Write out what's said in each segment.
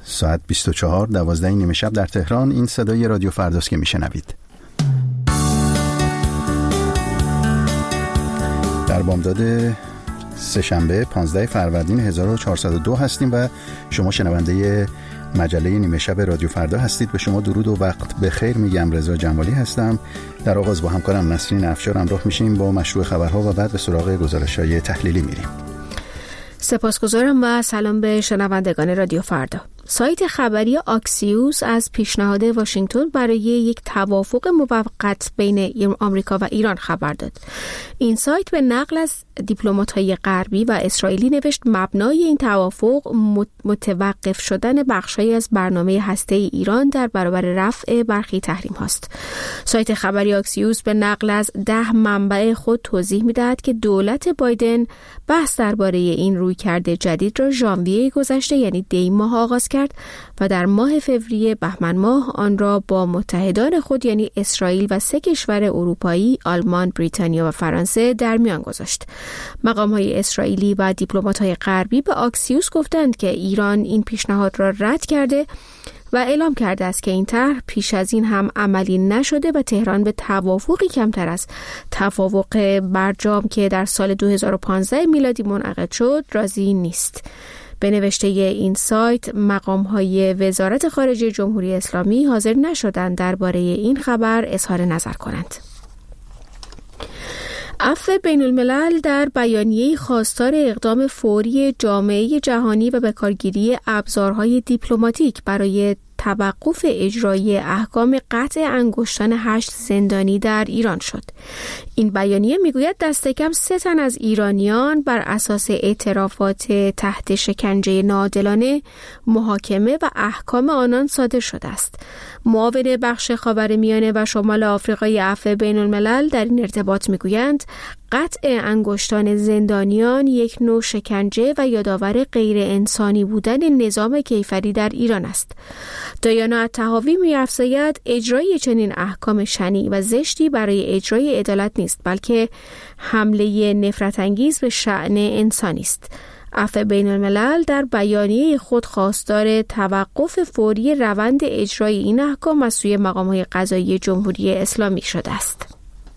ساعت 24 12 نیمه شب در تهران. این صدای رادیو فرداست که میشنوید. در بامداد سه‌شنبه 15 فروردین 1402 هستیم و شما شنونده مجله نیمه شب رادیو فردا هستید. به شما درود و وقت بخیر میگم. رضا جنوالی هستم. در آغاز با همکارم نسرین افشار همراه میشیم با مشروع خبرها و بعد به سراغ گزارش‌های تحلیلی میریم. سپاسگزارم و سلام به شنوندگان رادیو فردا. سایت خبری آکسیوس از پیشنهاد واشنگتن برای یک توافق موقت بین آمریکا و ایران خبر داد. این سایت به نقل از دیپلمات‌های غربی و اسرائیلی نوشت مبنای این توافق متوقف شدن بخشی از برنامه هسته‌ای ایران در برابر رفع برخی تحریم هاست. سایت خبری آکسیوس به نقل از 10 منبع خود توضیح می‌دهد که دولت بایدن بحث درباره این رویکرد جدید را ژانویه گذشته یعنی دی ماه آغاز کرد و در ماه فوریه بهمن ماه آن را با متحدان خود یعنی اسرائیل و 3 کشور اروپایی آلمان، بریتانیا و فرانسه در میان گذاشت. مقام‌های اسرائیلی و دیپلمات‌های غربی به آکسیوس گفتند که ایران این پیشنهاد را رد کرده و اعلام کرده است که این طرح پیش از این هم عملی نشده و تهران به توافقی کمتر از توافق برجام که در سال 2015 میلادی منعقد شد راضی نیست. به نوشته این سایت مقام‌های وزارت خارجه جمهوری اسلامی حاضر نشدند درباره این خبر اظهار نظر کنند. عفو بین الملل در بیانیه خواستار اقدام فوری جامعه جهانی و به کارگیری ابزارهای دیپلماتیک برای توقف اجرای احکام قطع انگشتان 8 زندانی در ایران شد. این بیانیه میگوید دست کم 3 تن از ایرانیان بر اساس اعترافات تحت شکنجه ناعادلانه محاکمه و احکام آنان صادر شده است. معاون بخش خاورمیانه و شمال آفریقای عفو بین الملل در این ارتباط میگویند قطع انگشتان زندانیان یک نوع شکنجه و یادآور غیر انسانی بودن نظام کیفری در ایران است. دایانا الطحاوی می‌افزاید اجرای چنین احکام شنیع و زشتی برای اجرای عدالت نیست بلکه حمله نفرت انگیز به شأن انسانی است. عفو بین الملل در بیانیه خود خواستار توقف فوری روند اجرای این احکام از سوی مقام‌های قضایی جمهوری اسلامی شده است.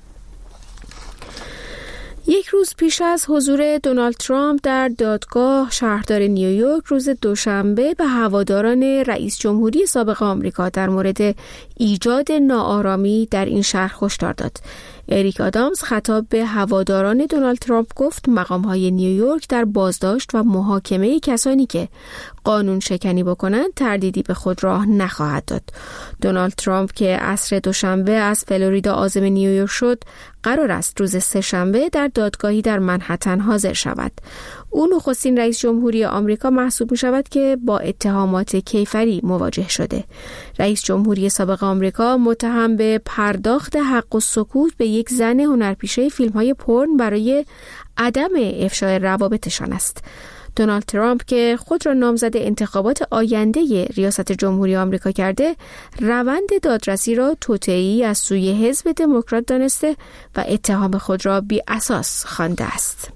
یک روز پیش از حضور دونالد ترامپ در دادگاه شهردار نیویورک روز دوشنبه به هواداران رئیس جمهوری سابق آمریکا در مورد ایجاد ناآرامی در این شهر هشدار داد. اریک آدامز خطاب به هواداران دونالد ترامپ گفت مقام‌های نیویورک در بازداشت و محاکمه کسانی که قانون شکنی بکنند تردیدی به خود راه نخواهد داد. دونالد ترامپ که عصر دوشنبه از فلوریدا عازم نیویورک شد قرار است روز سه‌شنبه در دادگاهی در منهتن حاضر شود. او نخستین رئیس جمهوری آمریکا محسوب می شود که با اتهامات کیفری مواجه شده. رئیس جمهوری سابق آمریکا متهم به پرداخت حق و سکوت به یک زن هنرپیشه فیلم‌های پورن برای عدم افشای روابطشان است. دونالد ترامپ که خود را نامزد انتخابات آینده ریاست جمهوری آمریکا کرده، روند دادرسی را توطئه‌ای از سوی حزب دموکرات دانسته و اتهام خود را بی اساس خوانده است.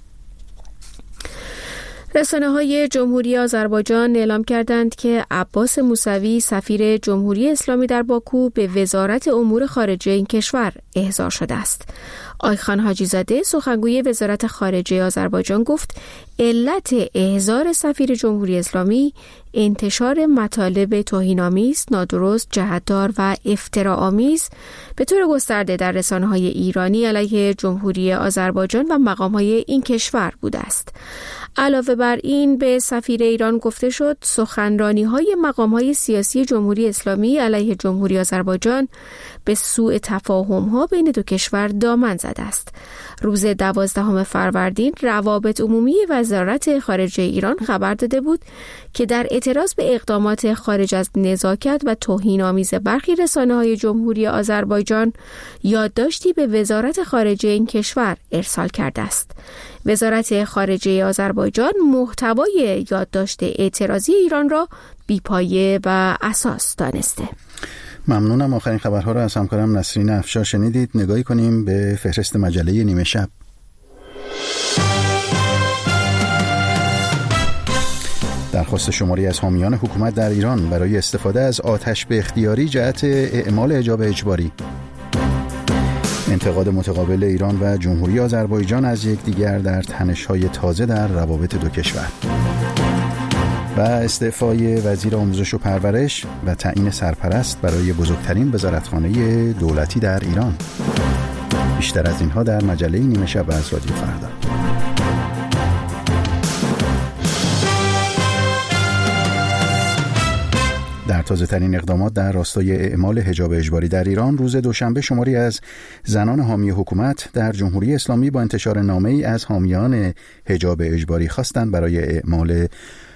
رسانه‌های جمهوری آذربایجان اعلام کردند که عباس موسوی سفیر جمهوری اسلامی در باکو به وزارت امور خارجه این کشور احضار شده است. آیخان حاجیزاده سخنگوی وزارت خارجه آذربایجان گفت علت احضار سفیر جمهوری اسلامی انتشار مطالب توهین‌آمیز، نادرست، جهت‌دار و افتراآمیز به طور گسترده در رسانه‌های ایرانی علیه جمهوری آذربایجان و مقام‌های این کشور بوده است. علاوه بر این به سفیر ایران گفته شد سخنرانی‌های مقام‌های سیاسی جمهوری اسلامی علیه جمهوری آذربایجان به سوء تفاهم‌ها بین دو کشور دامن زده است. روز 12 فروردین روابط عمومی وزارت خارجه ایران خبر داده بود که در اعتراض به اقدامات خارج از نزاکت و توهین‌آمیز برخی رسانه‌های جمهوری آذربایجان یادداشتی به وزارت خارجه این کشور ارسال کرده است. وزارت خارجه آذربایجان محتوای یادداشت اعتراضی ایران را بی‌پایه و اساس دانسته. ممنونم. آخرین خبرها را از همکارم نسرین افشار شنیدید. نگاهی کنیم به فهرست مجله نیمه شب. درخواست شماری از حامیان حکومت در ایران برای استفاده از آتش به اختیاری جهت اعمال حجاب اجباری. انتقاد متقابل ایران و جمهوری آذربایجان از یکدیگر در تنش‌های تازه در روابط دو کشور. و استعفای وزیر آموزش و پرورش و تعیین سرپرست برای بزرگترین وزارتخانه دولتی در ایران. بیشتر از اینها در مجله نیمه شب از رادیو فردا. در تازه‌ترین اقدامات در راستای اعمال حجاب اجباری در ایران، روز دوشنبه شماری از زنان حامی حکومت در جمهوری اسلامی با انتشار نامه‌ای از حامیان حجاب اجباری خواستند برای اعمال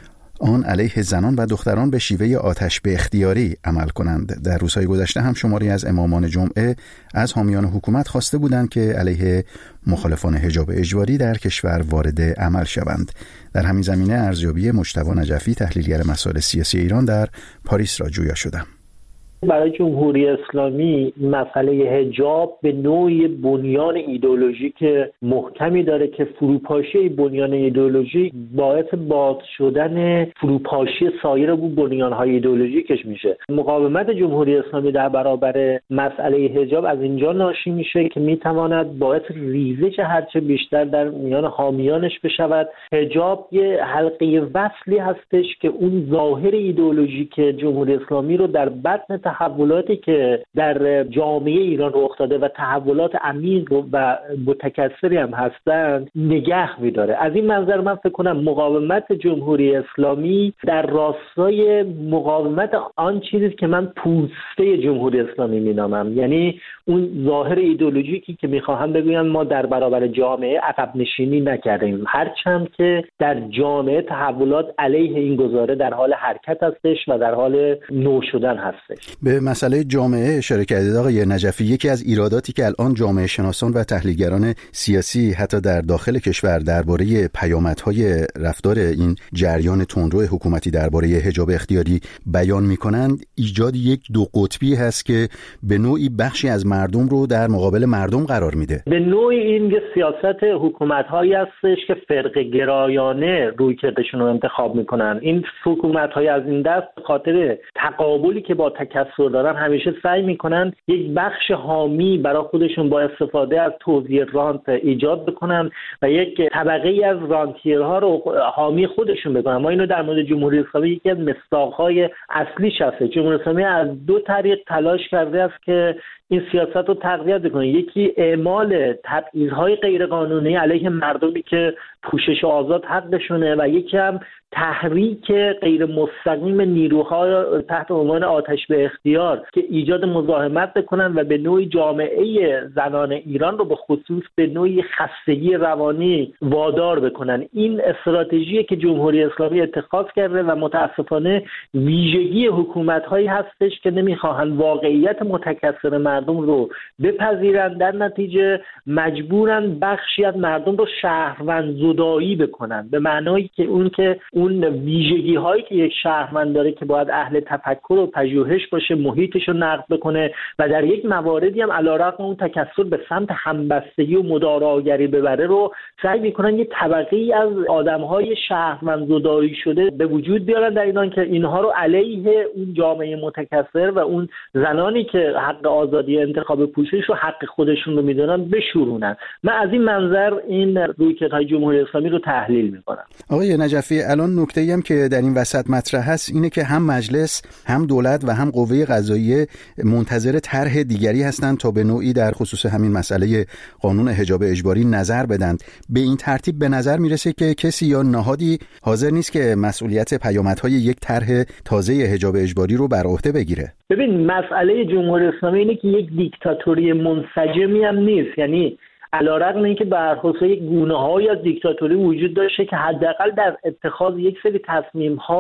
آن علیه زنان و دختران به شیوه آتش به اختیاری عمل کنند. در روزهای گذشته هم شماری از امامان جمعه از حامیان حکومت خواسته بودند که علیه مخالفان حجاب اجباری در کشور وارد عمل شوند. در همین زمینه ارزیابی مجتبی نجفی، تحلیلگر مسائل سیاسی ایران، در پاریس را جویا شدم. برای جمهوری اسلامی مسئله حجاب به نوعی بنیان ایدئولوژیک محکمی داره که فروپاشی بنیان ایدئولوژیک باعث باز شدن فروپاشی سایر بنیان‌های ایدئولوژیکش میشه. مقاومت جمهوری اسلامی در برابر مسئله حجاب از اینجا ناشی میشه که میتواند باعث ریزش هرچه بیشتر در میان حامیانش بشود. حجاب یه حلقه وصلی هستش که اون ظاهر ایدئولوژیک جمهوری اسلامی رو در بطن تحولاتی که در جامعه ایران رخ داده و تحولات عمیق و متکثری هم هستند نگه می‌داره. از این منظر من فکر کنم مقاومت جمهوری اسلامی در راستای مقاومت آن چیزی که من پوسته جمهوری اسلامی می‌نامم، یعنی اون ظاهر ایدئولوژیکی که می‌خواهم بگویم ما در برابر جامعه عقب نشینی نکردیم، هرچند که در جامعه تحولات علیه این گزاره در حال حرکت هستش و در حال نو شدن هستش. به مسئله جامعه اشاره کردید آقای نجفی. یکی از ایراداتی که الان جامعه شناسان و تحلیلگران سیاسی حتی در داخل کشور درباره پیامدهای رفتار این جریان تندرو حکومتی درباره حجاب اختیاری بیان می‌کنند، ایجاد یک دو قطبی هست که به نوعی بخشی از مردم رو در مقابل مردم قرار میده. به نوعی این سیاست حکومت‌هایی هستش که فرقه گرایانه رویکردشون رو انتخاب می‌کنن. این حکومت‌های از این دست خاطر تقابلی که با تکثر دارن همیشه سعی میکنن یک بخش حامی برای خودشون با استفاده از توزیع رانت ایجاد بکنن و یک طبقه از رانتیرها رو حامی خودشون بکنن. ما اینو در مورد جمهوری اسلامی یکی از مصداق‌های اصلیش هست. جمهوری اسلامی از دو طریق تلاش کرده است که این سیاست رو تقویت بکنه. یکی اعمال تبعیض‌های غیرقانونی علیه مردمی که پوشش آزاد حقشونه و یکی هم تحریک غیر مستقیم نیروها تحت عنوان آتش به اختیار که ایجاد مزاحمت بکنن و به نوعی جامعه زنان ایران رو به خصوص به نوعی خستگی روانی وادار بکنن. این استراتژی که جمهوری اسلامی اتخاذ کرده و متاسفانه ویژگی حکومت‌هایی هستش که نمیخواهن واقعیت متکثر مردم رو بپذیرن، در نتیجه مجبورن بخشی از مردم رو شهروند زدایی بکنن، به معنایی که اون ویژگی هایی که یک شهروند داره که باید اهل تفکر و پژوهش باشه، محیطش رو نقد بکنه و در یک مواردی هم علیرغم اون تکثر به سمت همبستگی و مداراگری ببره رو سعی میکنن یه طبقه‌ای از آدم‌های شهروند زدایی شده به وجود بیارن در ایران که اینها رو علیه اون جامعه متکثر و اون زنانی که حق آزادی انتخاب پوشش رو حق خودشون رو میدونن بشورونن. من از این منظر این رویکردهای جمهوری اسلامی رو تحلیل میکنم. آقای نجفی، الان نکته‌ای هم که در این وسط مطرح هست اینه که هم مجلس، هم دولت و هم قوه قضاییه منتظر طرح دیگری هستند تا به نوعی در خصوص همین مسئله قانون حجاب اجباری نظر بدند. به این ترتیب به نظر میرسه که کسی یا نهادی حاضر نیست که مسئولیت پیامدهای یک طرح تازه حجاب اجباری رو بر عهده بگیره. ببین، مسئله جمهوری اسلامی اینه که یک دیکتاتوری منسجمی هم نیست. یعنی علیرغم اینکه برخلاف یک گونه‌هایی از دیکتاتوری وجود داشته که حداقل در اتخاذ یک سری تصمیم‌ها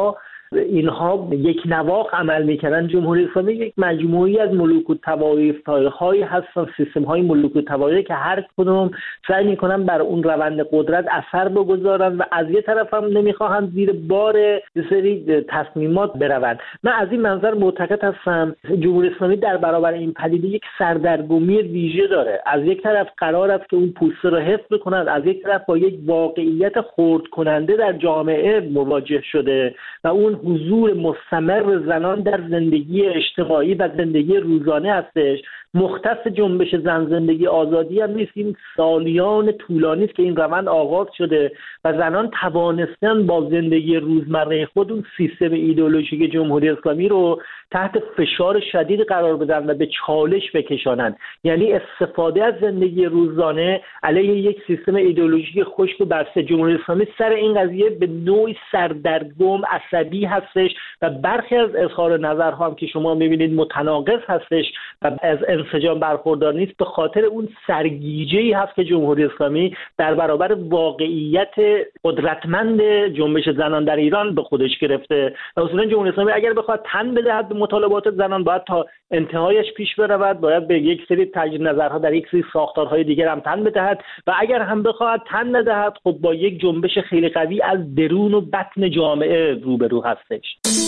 اینها یک نواخت عمل میکردن. جمهوری اسلامی یک مجموعی از ملوک الطوایف‌هایی هستن، سیستم‌های ملوک الطوایف که هر کدوم سعی میکنن بر اون روند قدرت اثر بگذارن و از یه طرف هم نمیخواهن زیر بار یه سری تصمیمات بروند. من از این منظر معتقد هستم جمهوری اسلامی در برابر این پدیده یک سردرگمی ویژه داره. از یک طرف قرار است که اون پوسته رو حفظ کند، از یک طرف با یک واقعیت خرد کننده در جامعه مواجه شده و اون حضور مستمر زنان در زندگی اجتماعی و زندگی روزانه هستش. مختص جنبش زن زندگی آزادی هم نیست، این سالیان طولانی است که این روند آغاز شده و زنان توانستن با زندگی روزمره خود اون سیستم ایدئولوژیک جمهوری اسلامی رو تحت فشار شدید قرار بدن و به چالش بکشانند. یعنی استفاده از زندگی روزانه علیه یک سیستم ایدئولوژیک خشک و بسته. جمهوری اسلامی سر این قضیه به نوعی سردرگم عصبی هستش و برخی از اظهار نظرها هم که شما می‌بینید متناقض هستش و از انسجام برخوردار نیست، به خاطر اون سرگیجه‌ای هست که جمهوری اسلامی در برابر واقعیت قدرتمند جنبش زنان در ایران به خودش گرفته. و اصولا جمهوری اسلامی اگر بخواد تن بدهد به مطالبات زنان باید تا انتهایش پیش برود، باید به یک سری تجدید نظرها در یک سری ساختارهای دیگر هم تن بدهد و اگر هم بخواد تن ندهد خب با یک جنبش خیلی قوی از درون و بطن جامعه روبرو هستش.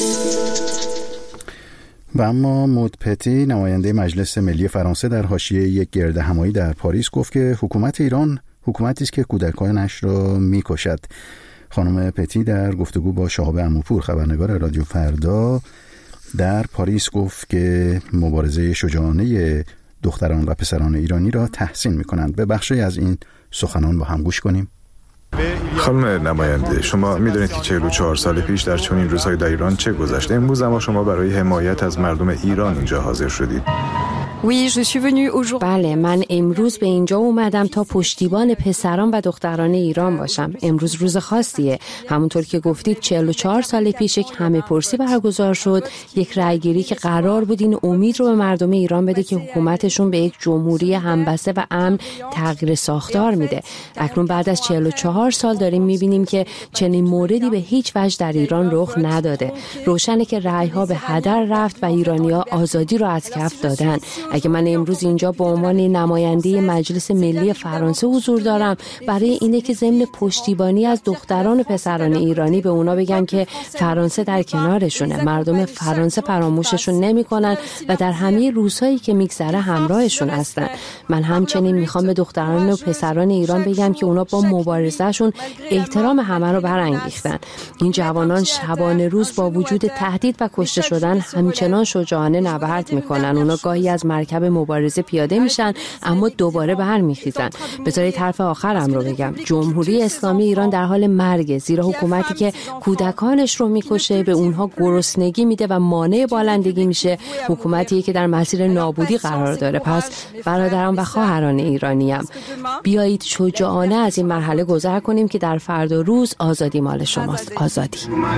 و اما مود پتی نماینده مجلس ملی فرانسه در حاشیه یک گردهمایی در پاریس گفت که حکومت ایران حکومتی است که کودکانش را میکشد. خانم پتی در گفتگو با شهاب عموپور خبرنگار رادیو فردا در پاریس گفت که مبارزه شجاعانه دختران و پسران ایرانی را تحسین می‌کنند. به بخشی از این سخنان با هم گوش کنیم. خانم نماینده، شما میدونید که 44 سال پیش در چنین روزهای در ایران چه گذشته. امروز اما شما برای حمایت از مردم ایران اینجا حاضر شدید. بله، من امروز به اینجا اومدم تا پشتیبان پسران و دختران ایران باشم. امروز روز خاصیه. همونطور که گفتید 44 سال پیش یک همه‌پرسی برگزار شد، یک رأیگیری که قرار بود این امید رو به مردم ایران بده که حکومتشون به یک جمهوری همبسته و امن تغییر ساختار میده. اکنون بعد از 44 سال داریم میبینیم که چنین موردی به هیچ وجه در ایران رخ نداده. روشنه که رأی‌ها به هدر رفت و ایرانی‌ها آزادی رو از کف دادن. اگه من امروز اینجا به عنوان نماینده مجلس ملی فرانسه حضور دارم، برای اینه که ضمن پشتیبانی از دختران و پسران ایرانی به اونا بگم که فرانسه در کنارشونه، مردم فرانسه فراموششون نمی‌کنن و در همه روزهایی که میگذره همراهشون هستن. من همچنین میخوام به دختران و پسران ایران بگم که اونا با مبارزهشون احترام همه رو برانگیختن. این جوانان شبانه روز با وجود تهدید و کشته شدن همچنان شجاعانه نبرد میکنن. اونا گاهی از مرکب مبارزه پیاده میشن اما دوباره برمیخیزن. بذارید حرف آخرم رو بگم. جمهوری اسلامی ایران در حال مرگه، زیرا حکومتی که کودکانش رو میکشه، به اونها گرسنگی میده و مانع بالندگی میشه، حکومتیه که در مسیر نابودی قرار داره. پس برادران و خواهران ایرانیم، بیایید شجاعانه از این مرحله گذر کنیم که در فردا روز آزادی مال شماست. آزادی.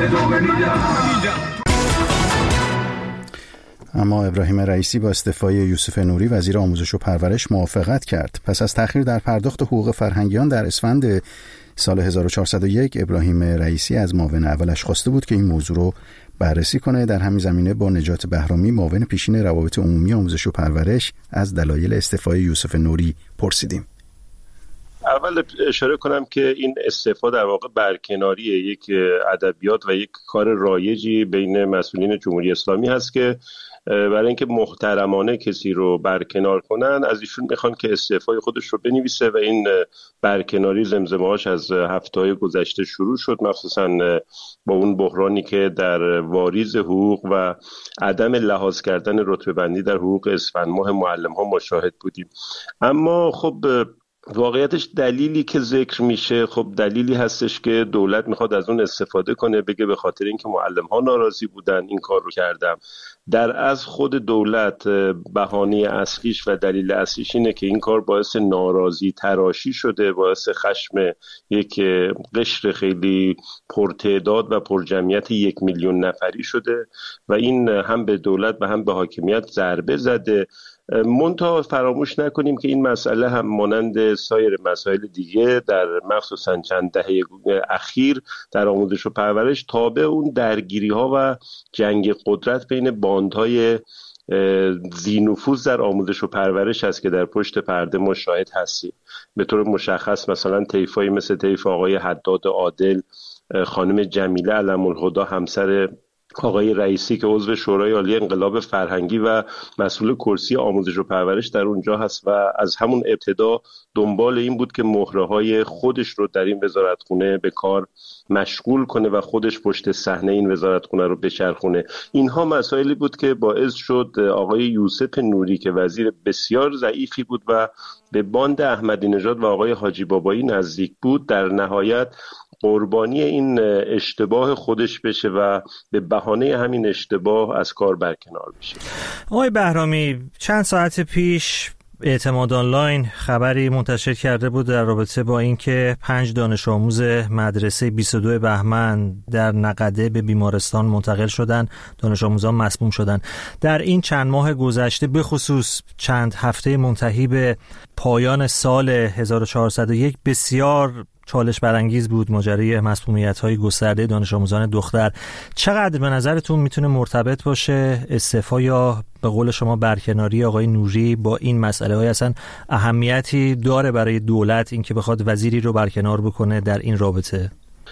اما ابراهیم رئیسی با استعفای یوسف نوری وزیر آموزش و پرورش موافقت کرد. پس از تأخیر در پرداخت حقوق فرهنگیان در اسفند سال 1401 ابراهیم رئیسی از معاون اولش خواسته بود که این موضوع رو بررسی کنه. در همین زمینه با نجات بهرامی معاون پیشین روابط عمومی آموزش و پرورش از دلایل استعفای یوسف نوری پرسیدیم. اول اشاره کنم که این استعفا در واقع برکناری یک ادبیات و یک کار رایجی بین مسئولین جمهوری اسلامی هست که برای اینکه محترمانه کسی رو برکنار کنن از ایشون میخوان که استعفای خودش رو بنویسه و این برکناری زمزمه‌هاش از هفته‌های گذشته شروع شد، مخصوصا با اون بحرانی که در واریز حقوق و عدم لحاظ کردن رتبه بندی در حقوق اسفند ماه معلم‌ها ما شاهد بودیم. اما خب واقعیتش دلیلی که ذکر میشه خب دلیلی هستش که دولت میخواد از اون استفاده کنه، بگه به خاطر اینکه معلم‌ها ناراضی بودن این کار رو کردم. در از خود دولت بهانه اصلیش و دلیل اصلیش اینه که این کار باعث ناراضی تراشی شده، باعث خشم یک قشر خیلی پرتعداد و پرجمعیت 1 میلیون نفری شده و این هم به دولت و هم به حاکمیت ضربه زده منتها فراموش نکنیم که این مسئله هم مانند سایر مسائل دیگه در مخصوصا چند دهه اخیر در آموزش و پرورش تابع اون درگیری‌ها و جنگ قدرت بین باندهای ذی‌نفوذ در آموزش و پرورش است که در پشت پرده ما شاهد هستیم. به طور مشخص مثلا طیفایی مثل طیف آقای حداد عادل، خانم جمیله علم الهدی همسر آقای رئیسی که عضو شورای عالی انقلاب فرهنگی و مسئول کرسی آموزش و پرورش در اونجا هست و از همون ابتدا دنبال این بود که مهره‌های خودش رو در این وزارتخونه به کار مشغول کنه و خودش پشت صحنه این وزارتخونه رو بچرخونه. اینها مسائلی بود که باعث شد آقای یوسف نوری که وزیر بسیار ضعیفی بود و به باند احمدی نژاد و آقای حاجی بابایی نزدیک بود، در نهایت قربانی این اشتباه خودش بشه و به بهانه همین اشتباه از کار برکنار بشه. آقای بهرامی، چند ساعت پیش اعتماد آنلاین خبری منتشر کرده بود در رابطه با اینکه 5 دانش آموز مدرسه 22 بهمن در نقده به بیمارستان منتقل شدن. دانش آموزان مسموم شدن. در این چند ماه گذشته به خصوص چند هفته منتهی به پایان سال 1401 بسیار چالش برانگیز بود ماجرای مسمومیت‌های گسترده دانش آموزان دختر. چقدر به نظرتون میتونه مرتبط باشه استعفا یا به قول شما برکناری آقای نوری با این مسئله های اصلا اهمیتی داره برای دولت اینکه بخواد وزیری رو برکنار بکنه در این رابطه؟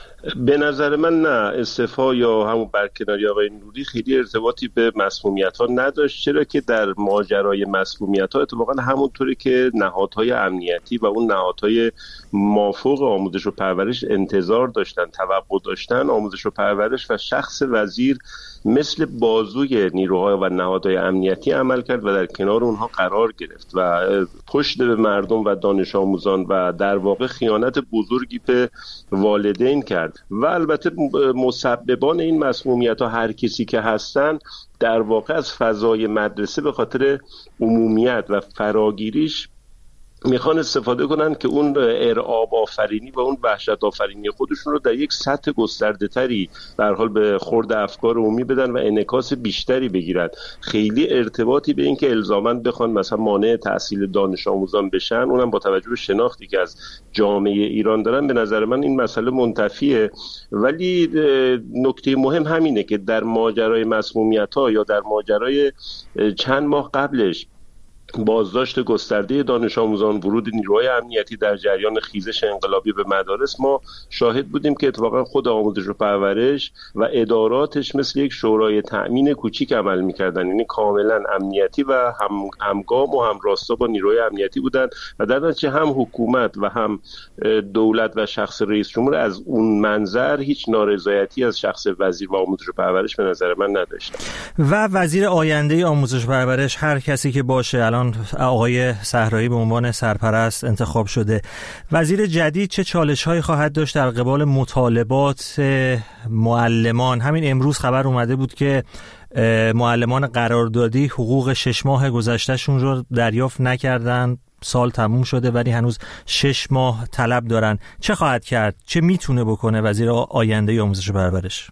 به نظر من نه، استعفا یا همون برکناری آقای نوری خیلی ارتباطی به مسمومیت‌ها نداشت، چرا که در ماجرای مسمومیت‌ها اتفاقا همونطوری که نهادهای امنیتی و اون نهادهای مافوق آموزش و پرورش انتظار داشتن، توقع داشتن، آموزش و پرورش و شخص وزیر مثل بازوی نیروهای و نهادهای امنیتی عمل کرد و در کنار اونها قرار گرفت و پشت به مردم و دانش آموزان و در واقع خیانت بزرگی به والدین کرد و البته مسببان این مسمومیت‌ها هر کسی که هستن در واقع از فضای مدرسه به خاطر عمومیت و فراگیریش میخوان استفاده کنن که اون ارعاب آفرینی و اون وحشت آفرینی خودشون رو در یک سطح گسترده تری به هر حال به خورد افکار عمومی بدن و انعکاس بیشتری بگیرن. خیلی ارتباطی به این که الزاماً بخوان مثلا مانع تحصیل دانش آموزان بشن، اونم با توجه به شناختی که از جامعه ایران دارن، به نظر من این مسئله منتفیه. ولی نکته مهم همینه که در ماجرای مسمومیت‌ها یا در ماجرای چند ماه قبلش بازداشت گسترده دانش آموزان، ورود نیروهای امنیتی در جریان خیزش انقلابی به مدارس، ما شاهد بودیم که اتفاقا خود آموزش و پرورش و اداراتش مثل یک شورای تأمین کوچیک عمل می‌کردن، یعنی کاملا امنیتی و همگام و همراستا با نیروهای امنیتی بودن و در نتیجه هم حکومت و هم دولت و شخص رئیس جمهور از اون منظر هیچ نارضایتی از شخص وزیر و آموزش و پرورش به نظر من نداشتن. و وزیر آینده آموزش و پرورش هر کسی که باشه، الان آقای صحرایی به عنوان سرپرست انتخاب شده، وزیر جدید چه چالش‌هایی خواهد داشت در قبال مطالبات معلمان؟ همین امروز خبر اومده بود که معلمان قراردادی حقوق 6 ماه گذشتهشون رو دریافت نکردن، سال تموم شده ولی هنوز 6 ماه طلب دارن. چه خواهد کرد؟ چه میتونه بکنه وزیر آینده آموزش و پرورش؟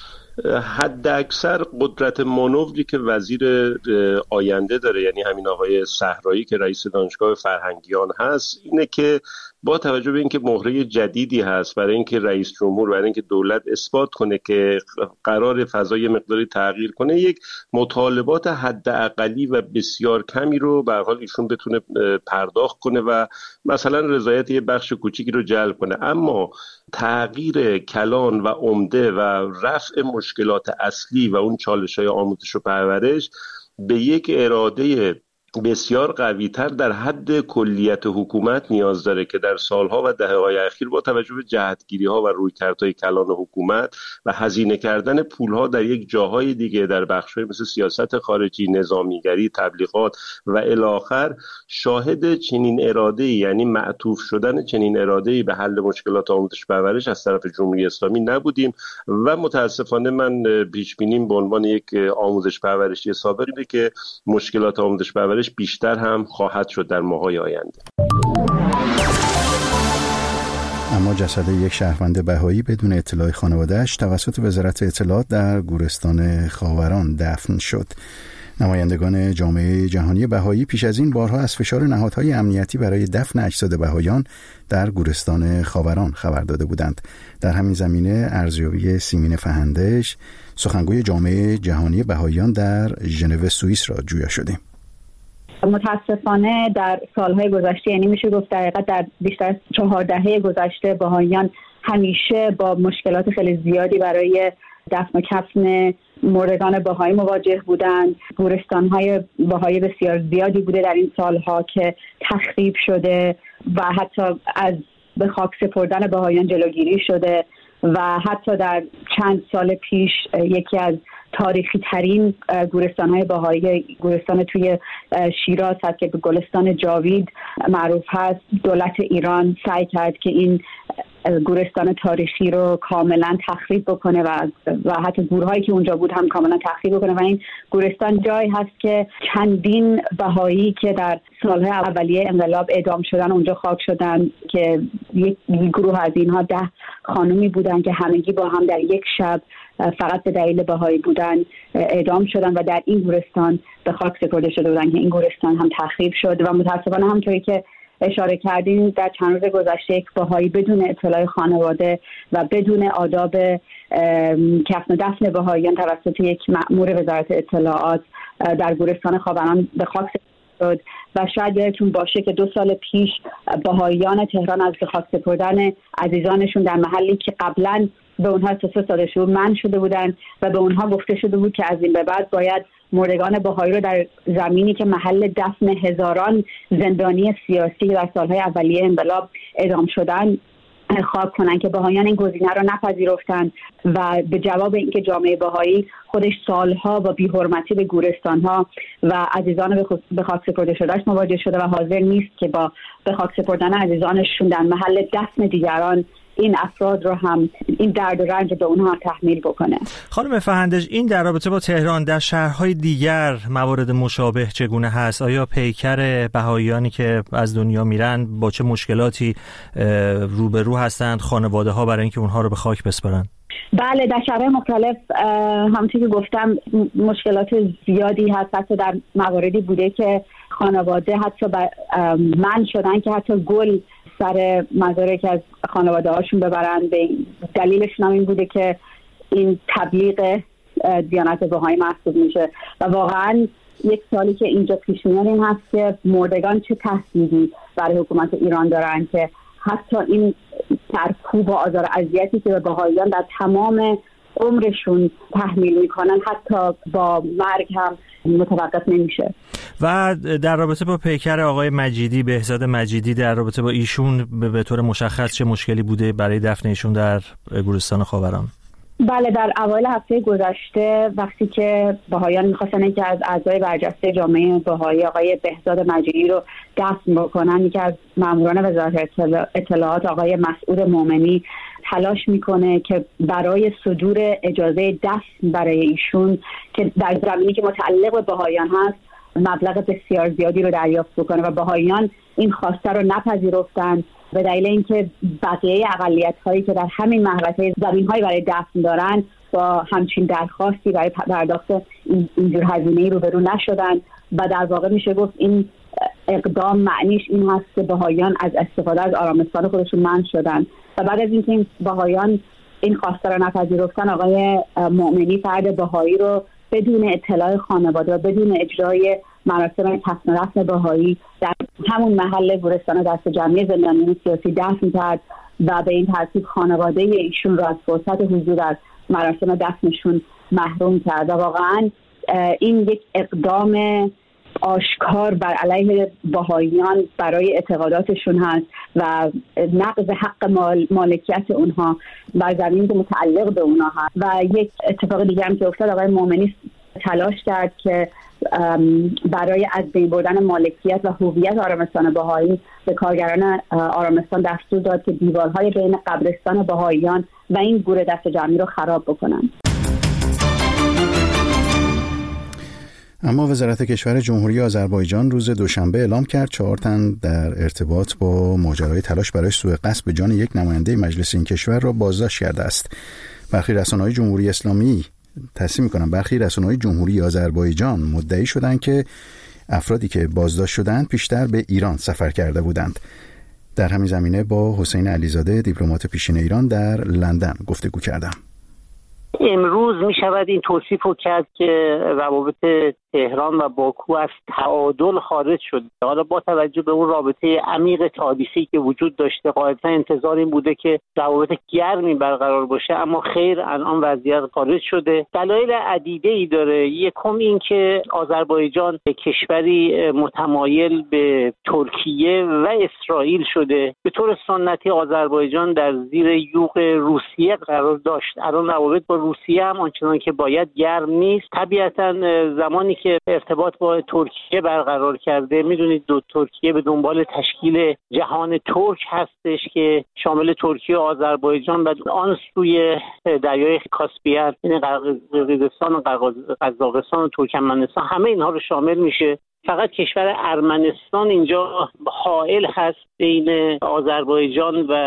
حد اکثر قدرت مانوری که وزیر آینده داره، یعنی همین آقای صحرایی که رئیس دانشگاه فرهنگیان هست، اینه که با توجه به اینکه مهره جدیدی هست برای اینکه رئیس جمهور، برای اینکه دولت اثبات کنه که قرار فضای مقداری تغییر کنه، یک مطالبات حداقلی و بسیار کمی رو به هر حال ایشون بتونه پرداخت کنه و مثلا رضایت یه بخش کوچیکی رو جلب کنه. اما تغییر کلان و عمده و رفع مشکلات اصلی و اون چالش‌های آموزش و پرورش به یک اراده بسیار قوی‌تر در حد کلیت حکومت نیاز داره که در سالها و دهه‌های اخیر با توجه به جهتگیری‌ها و رویکردهای کلان حکومت و هزینه کردن پول‌ها در یک جاهای دیگه، در بخش‌های مثل سیاست خارجی، نظامیگری، تبلیغات و الی آخر، شاهد چنین اراده‌ای، یعنی معطوف شدن چنین اراده‌ای به حل مشکلات آموزش و پرورش از طرف جمهوری اسلامی نبودیم و متاسفانه من پیش بینیم به عنوان یک آموزش پرورشی سابق اینه که مشکلات آموزش پرورش بیشتر هم خواهد شد در ماه‌های آینده. اما جسد یک شهروند بهایی بدون اطلاع خانواده‌اش توسط وزارت اطلاعات در گورستان خاوران دفن شد. نمایندگان جامعه جهانی بهایی پیش از این بارها از فشار نهادهای امنیتی برای دفن اجساد بهایان در گورستان خاوران خبر داده بودند. در همین زمینه ارزیابی سیمین فهندش، سخنگوی جامعه جهانی بهاییان در ژنو سوئیس را جویا شدیم. متاسفانه در سالهای گذشته، یعنی میشه گفت در حقیقت در بیشتر از 4 دهه گذشته، بهاییان همیشه با مشکلات خیلی زیادی برای دفن و کفن مردگان بهایی مواجه بودند. گورستان‌های بهایی بسیار زیادی بوده در این سالها که تخریب شده و حتی از به خاک سپردن بهاییان جلوگیری شده و حتی در چند سال پیش یکی از تاریخی ترین گورستان‌های بهایی، گورستان توی شیراز هست که به گلستان جاوید معروف هست. دولت ایران سعی کرد که این گورستان تاریخی رو کاملا تخریب بکنه و حتی گورهایی که اونجا بود هم کاملا تخریب بکنه و این گورستان جایی هست که چندین بهایی که در سالهای اولیه انقلاب اعدام شدن اونجا خاک شدن، که یک گروه از اینها 10 خانومی بودن که همگی با هم در یک شب فقط به دلیل بهایی بودن اعدام شدن و در این گورستان به خاک سپرده شده بودن که این گورستان هم تخریب شد. و متاسفانه همونطوری که اشاره کردیم در چند روز گذشته یک بهایی بدون اطلاع خانواده و بدون آداب کفن و دفن بهاییان توسط یک مأمور وزارت اطلاعات در گورستان خاوران به خاک شد و شاید یادتون باشه که 2 سال پیش بهاییان تهران از به خاک سپردن عزیزانشون در محلی که قبلا به اونها اختصاص داده شده منع شده بودن و به اونها گفته شده بود که از این به بعد باید مردگان بهایی رو در زمینی که محل دفن هزاران زندانی سیاسی در سالهای اولیه انقلاب اعدام شدن خاک کنن، که بهاییان این گزینه رو نپذیرفتن و به جواب اینکه جامعه بهایی خودش سالها با بی‌حرمتی به گورستان‌ها و عزیزان به خاک سپرده شدهش مواجه شده و حاضر نیست که با به خاک سپردن عزیزانشون در محل دفن دیگران این افراد رو هم این درد و رنج به اونها تحمیل بکنه. خانم فهندش، این در رابطه با تهران در شهرهای دیگر موارد مشابه چگونه هست؟ آیا پیکر بهاییانی که از دنیا میرن با چه مشکلاتی روبرو هستند خانواده ها برای اینکه اونها رو به خاک بسپارن؟ بله، در شهرهای مختلف همونطور که گفتم مشکلات زیادی هست. حتی در مواردی بوده که خانواده حتی منع شدن که حتی گل سر مزارک از خانواده هاشون ببرن. به دلیلشون هم این بوده که این تبلیغ دیانت بهایی محسوب میشه و واقعا یک سالی که اینجا پیش میاد این هست که مردگان چه تهدیدی برای حکومت ایران دارن که حتی این سرکوب و آزار و اذیتی که به بهاییان در تمام عمرشون تحمیل میکنن حتی با مرگ هم متوقف نمیشه. و در رابطه با پیکر آقای مجیدی، بهزاد مجیدی، در رابطه با ایشون به طور مشخص چه مشکلی بوده برای دفن ایشون در گورستان خاوران؟ بله، در اوایل هفته گذشته وقتی که بهاییان می‌خواستن که از اعضای برجسته جامعه بهایی آقای بهزاد مجیدی رو دفن بکنن، یکی از ماموران وزارت اطلاعات آقای مسعود مومنی تلاش میکنه که برای صدور اجازه دفن برای ایشون که در زمینی که متعلق به بهاییان هست مبلغ بسیار زیادی رو دریافت بکنه و بهاییان این خواسته رو نپذیرفتن به دلیل اینکه بقیه اقلیت‌هایی که در همین محوطه زمین‌هایی برای دفن دارن با همچین درخواستی برای پرداخت اینجور هزینه‌ای روبرو نشدن و در واقع میشه گفت این اقدام معنیش این هست که بهاییان از استفاده از آرامستان خودشون منع شدن و بعد از اینکه بهاییان این خواسته رو نپذیرفتن آقای مؤمنی فرد بهایی رو بدون اطلاع خانواده و بدون اجرای مراسم کفن و دفن بهایی در همون محل گورستان دست جمعی زندانیان سیاسی دفن کرد و به این ترتیب خانواده ایشون را از فرصت حضور در مراسم دفنشون محروم کرد و واقعا این یک اقدام آشکار بر علیه بهاییان برای اعتقاداتشون هست و نقض حق مالکیت اونها بر زمینی که متعلق به اونها هست. و یک اتفاق دیگه هم که افتاد، آقای مومنی تلاش کرد که برای از بین بردن مالکیت و هویت آرامستان بهایی به کارگران آرامستان دستور داد که دیوارهای بین قبرستان بهاییان و این گور دست جمعی رو خراب بکنن. اما وزارت کشور جمهوری آذربایجان روز دوشنبه اعلام کرد 4 تن در ارتباط با ماجرای تلاش برای سوء قصد به جان یک نماینده مجلس این کشور را بازداشت کرده است. برخی رسانه‌های جمهوری اسلامی تصحیح میکنم برخی رسانه‌های جمهوری آذربایجان مدعی شدند که افرادی که بازداشت شدند پیشتر به ایران سفر کرده بودند. در همین زمینه با حسین علیزاده دیپلمات پیشین ایران در لندن گفتگو کردم. امروز می شود این توصیف رو کرد که روابط تهران و باکو از تعادل خارج شد. حالا با توجه به اون رابطه عمیق تاریخی که وجود داشته قاعدتا انتظار این بوده که روابط گرمی برقرار باشه، اما خیر الان وضعیت خارج شده. دلایل عدیده‌ای داره. یکم این که آذربایجان کشوری متمایل به ترکیه و اسرائیل شده. به طور سنتی آذربایجان در زیر یوغ روسیه قرار داشت. الان روابط با روسیه هم آنچنان که باید گرم نیست. طبیعتا زمانی که ارتباط با ترکیه برقرار کرده، میدونید ترکیه به دنبال تشکیل جهان ترک هستش که شامل ترکیه و آذربایجان و آن سوی دریای کاسپیان، یعنی قرقیزستان و قزاقستان و ترکمنستان، همه اینها رو شامل میشه. فقط کشور ارمنستان اینجا حائل هست بین آذربایجان و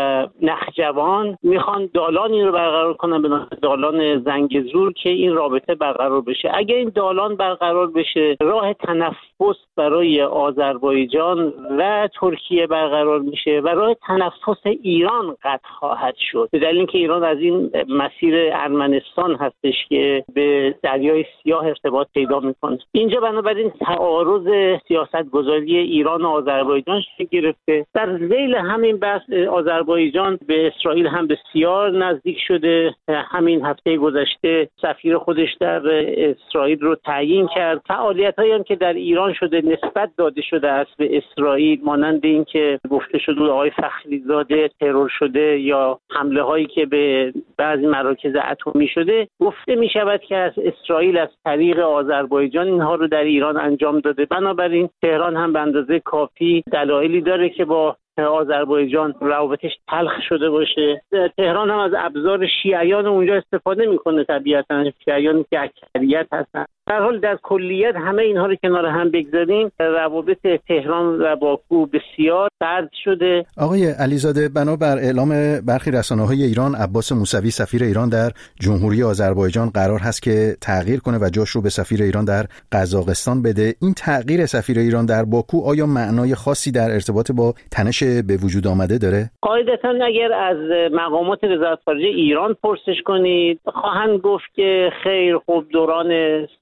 نخجوان. میخوان دالانی رو برقرار کنن به نام دالان زنگزور که این رابطه برقرار بشه. اگر این دالان برقرار بشه، راه تنفس برای آذربایجان و ترکیه برقرار میشه و راه تنفس ایران قطع خواهد شد، به دلیل اینکه ایران از این مسیر ارمنستان هستش که به دریای سیاه ارتباط پیدا میکنه. اینجا بنابراین تعارض سیاستگذاری ایران و آذربایجان شکل گرفته. در ذیل همین بحث آذربایجان به اسرائیل هم بسیار نزدیک شده. همین هفته گذشته سفیر خودش در اسرائیل رو تعیین کرد. فعالیت‌هایی هم که در ایران شده نسبت داده شده است به اسرائیل، مانند این که گفته شده آقای فخریزاده ترور شده یا حمله هایی که به بعضی مراکز اتمی شده، گفته می شود که از اسرائیل از طریق آذربایجان اینها رو در ایران انجام داده. بنابراین تهران هم به اندازه کافی دلایلی داره که با آذربایجان روابطش تلخ شده باشه. تهران هم از ابزار شیعیان اونجا استفاده میکنه، طبیعتا شیعیانی که اکثریت هستن. در حال در کلیت همه اینها رو کنار هم بگذاریم، روابط تهران و باکو بسیار سرد شده. آقای علیزاده، بنابر اعلام برخی رسانه‌های ایران، عباس موسوی سفیر ایران در جمهوری آذربایجان قرار هست که تغییر کنه و جاش رو به سفیر ایران در قزاقستان بده. این تغییر سفیر ایران در باکو آیا معنای خاصی در ارتباط با تنش به وجود آمده داره؟ قاعدتا اگر از مقامات وزارت خارجه ایران پرسش کنید، خواهند گفت که خیر، خوب دوران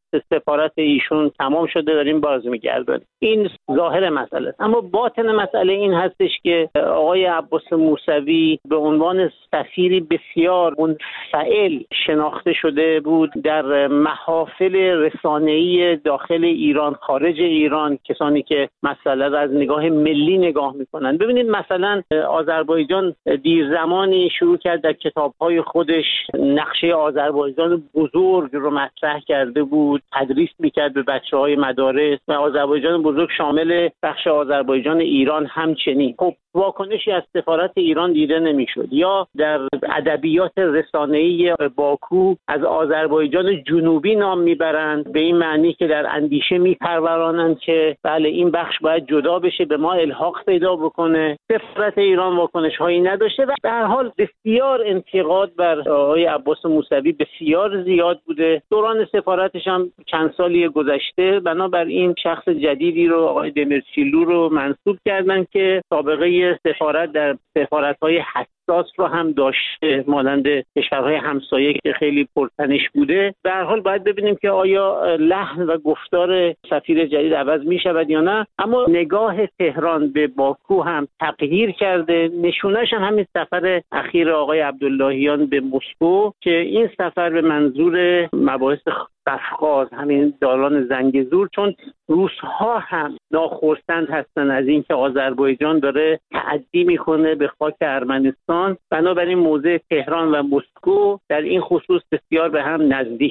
سفارت ایشون تمام شده، داریم باز میگردن. این ظاهر مسئله است. اما باطن مسئله این هستش که آقای عباس موسوی به عنوان سفیری بسیار منفعل شناخته شده بود در محافل رسانه‌ای داخل ایران، خارج ایران، کسانی که مسئله را از نگاه ملی نگاه میکنن. ببینید مثلا آذربایجان دیر زمانی شروع کرد در کتاب‌های خودش نقشه آذربایجان بزرگ رو مطرح کرده بود، تدریس میکرد به بچه‌های مدارس و آذربایجان بزرگ شامل بخش آذربایجان ایران همچنین. خب واکنشی از سفارت ایران دیده نمیشد. یا در ادبیات رسانه‌ای باکو از آذربایجان جنوبی نام میبرند، به این معنی که در اندیشه میپرورانند که بله این بخش باید جدا بشه، به ما الحاق پیدا بکنه. سفارت ایران واکنش‌هایی نداشته و در حال بسیار انتقاد بر آقای عباس موسوی بسیار زیاد بوده. دوران سفارتش هم چند سالی گذشته، بنابراین شخص جدیدی رو آقای دمرچیلو رو منصوب کردن که سابقه سفارت در سفارت‌های حساس رو هم داشته، مانند کشورهای همسایه که خیلی پرتنش بوده. به هر حال باید ببینیم که آیا لحن و گفتار سفیر جدید عوض می شود یا نه. اما نگاه تهران به باکو هم تغییر کرده. نشونش هم همین سفر اخیر آقای عبداللهیان به مسکو که این سفر به منظور مباحث قفقاز، همین دالان زنگزور، چون روس‌ها هم ناخرسند هستن از اینکه آذربایجان داره تعدی میکنه به خاک ارمنستان. بنابراین موضع تهران و مسکو در این خصوص بسیار به هم نزدیک است.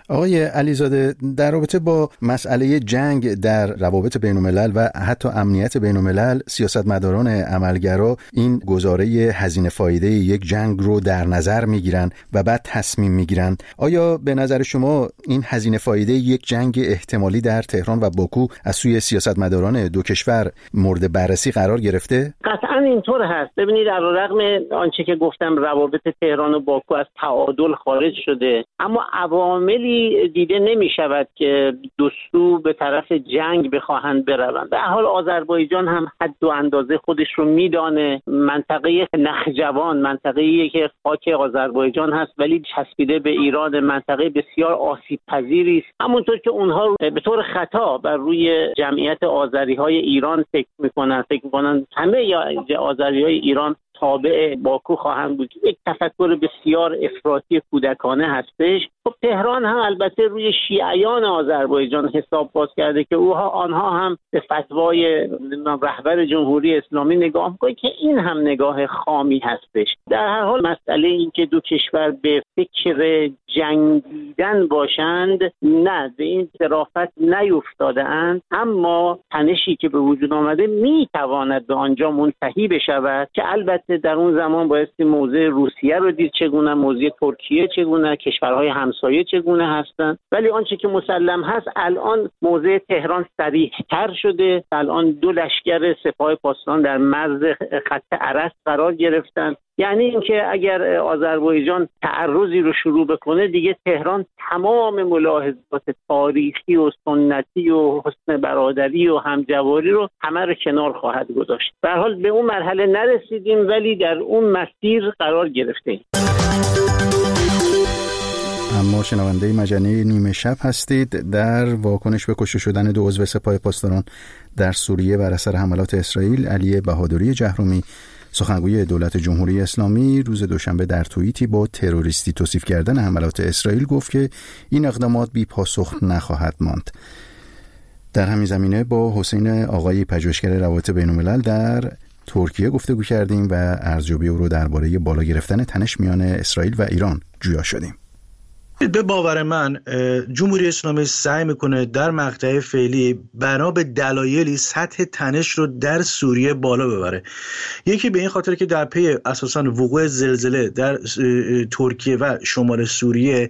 آقای علیزاده، در رابطه با مسئله جنگ در روابط بین‌الملل و حتی امنیت بین‌الملل، سیاستمداران عملگرا این گزاره هزینه فایده یک جنگ رو در نظر میگیرن و بعد تصمیم میگیرن. آیا به نظر شما این هزینه فایده یک جنگ احتمالی در تهران و باکو از سوی سیاستمداران دو کشور مورد بررسی قرار گرفته؟ قطعا اینطور هست. ببینید، علیرغم آنچه که گفتم روابط تهران و باکو از تعادل خارج شده، اما عواملی دیده نمی شود که دو سو به طرف جنگ بخواهند بروند. به هر حال آذربایجان هم حد و اندازه خودش رو میدانه. منطقه نخجوان منطقه‌ایه که خاک آذربایجان هست، ولی چسبیده به ایران، منطقه بسیار آسیب پذیری است. همونطور که اونها به طور خطا بر روی جمعیت آذری‌های ایران فکر می‌کنن همه یا آذری‌های ایران تابع باکو خواهند بود. یک تفکر بسیار افراطی کودکانه هستش. خب تهران هم البته روی شیعیان آذربایجان حساب باز کرده که آنها هم به فتوای رهبر جمهوری اسلامی نگاه می‌کنه که این هم نگاه خامی هستش. در هر حال مسئله این که دو کشور به فکر جنگیدن باشند، نه، به این ظرافت نیفتاده اند، اما تنشی که به وجود آمده میتواند به آنجا منتهی بشود که البته در اون زمان بایستی موضع روسیه رو دید چگونه، موضع ترکیه چگونه، کشورهای همسایه چگونه هستند. ولی آنچه که مسلم هست الان موضع تهران صریح‌تر شده. الان دو لشکر سپاه پاسداران در مرز خط ارس قرار گرفتند. یعنی اینکه اگر آذربایجان تعرضی رو شروع بکنه، دیگه تهران تمام ملاحظات تاریخی و سنتی و حسن برادری و همجواری رو همه رو کنار خواهد گذاشت. به هر حال به اون مرحله نرسیدیم، ولی در اون مسیر قرار گرفتیم. اما شنونده مجله نیمه شب هستید. در واکنش به کشته شدن دو عضو سپاه پاسداران در سوریه بر اثر حملات اسرائیل، علی بهادری جهرومی، سخنگوی دولت جمهوری اسلامی، روز دوشنبه در توییتی با تروریستی توصیف کردن حملات اسرائیل گفت که این اقدامات بی پاسخ نخواهد ماند. در همین زمینه با حسین آقایی، پژوهشگر روابط بین‌الملل در ترکیه گفتگو کردیم و ارزیابی او رو درباره بالا گرفتن تنش میان اسرائیل و ایران جویا شدیم. به باور من جمهوری اسلامی سعی میکنه در مقطع فعلی بنا به دلایلی سطح تنش رو در سوریه بالا ببره. یکی به این خاطر که در پی اساساً وقوع زلزله در ترکیه و شمال سوریه،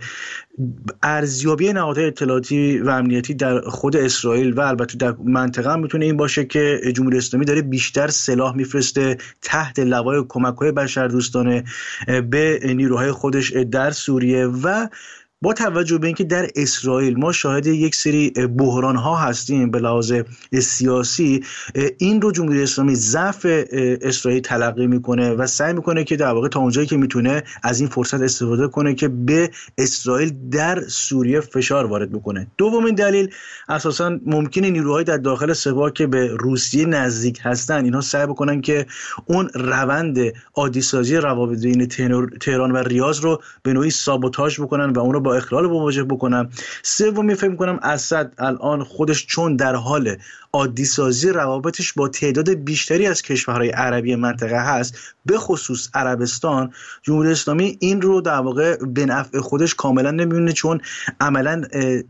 ارزیابی نهادهای اطلاعاتی و امنیتی در خود اسرائیل و البته در منطقه هم میتونه این باشه که جمهوری اسلامی داره بیشتر سلاح میفرسته تحت لوای کمک‌های بشردوستانه به نیروهای خودش در سوریه. و با توجه به اینکه در اسرائیل ما شاهد یک سری بحران‌ها هستیم به لحاظ سیاسی، این رو جمهوری اسلامی ضعف اسرائیل تلقی میکنه و سعی میکنه که در واقع تا اونجایی که میتونه از این فرصت استفاده کنه که به اسرائیل در سوریه فشار وارد بکنه. دومین دلیل، اساساً ممکنه نیروهای در داخل سپاه که به روسیه نزدیک هستن، اینها سعی بکنن که اون روند عادی‌سازی روابط بین تهران و ریاض رو به نوعی سابوتاژ بکنن و اون رو با اخلال مواجه بکنم. سومی فکر می‌کنم اسد الان خودش چون در حال عادی سازی روابطش با تعداد بیشتری از کشورهای عربی منطقه هست، به خصوص عربستان، جمهوری اسلامی این رو در واقع به نفع خودش کاملا نمی‌بینه، چون عملا